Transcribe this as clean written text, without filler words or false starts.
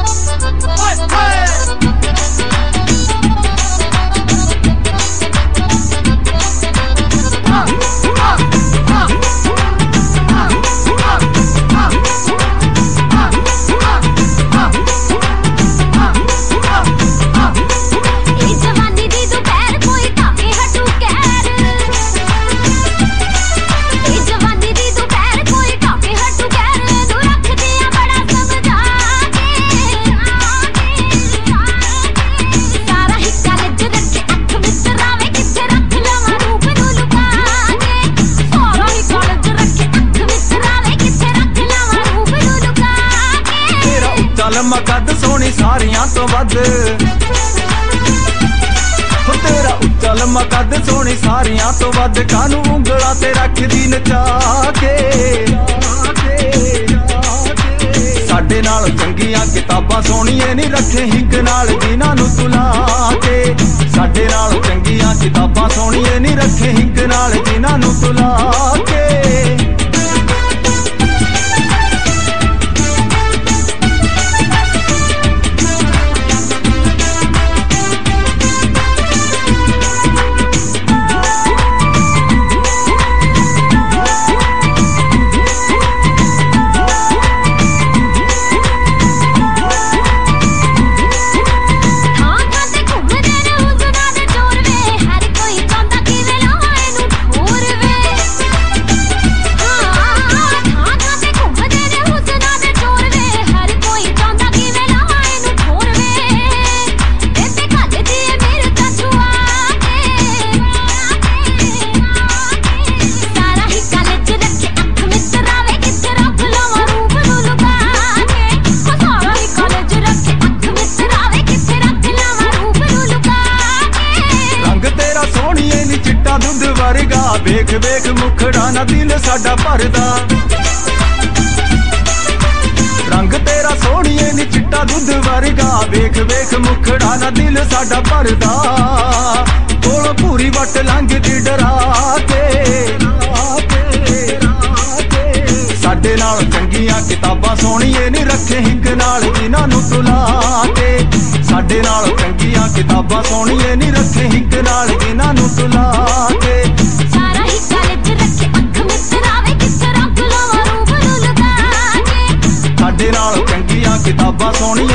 लम्मा कद सोनी सारियां तो वध तेरा उच्चा लम्मा कद सोनी सारियां तो वध कानू उंगला ते रख दी नचा के साडे नाल चंगियां किताबां सोहणिए नहीं रखे हिक नाल जिन्हां नूं तुला के साडे नाल चंगियां किताबां सोहणिए नहीं रखे हिक नाल जिन्हां नूं तुला के वेख वेख मुखड़ा ना दिल साडा भरदा रंग तेरा सोहणिए नी चिट्टा दुध वर्गा वेख वेख मुखड़ा ना दिल साडा भरदा कोलों पूरी वट लंघदी डरा के साडे नाल चंगियां किताबां सोहणिए नी रखे हिक नाल जिन्हां नूं तुला के साडे नाल चंगियां किताबां सोहणिए नी रखे हिक नाल जिन्हां नूं तुला के साडे नाल चंगियां किताबां सोहणिए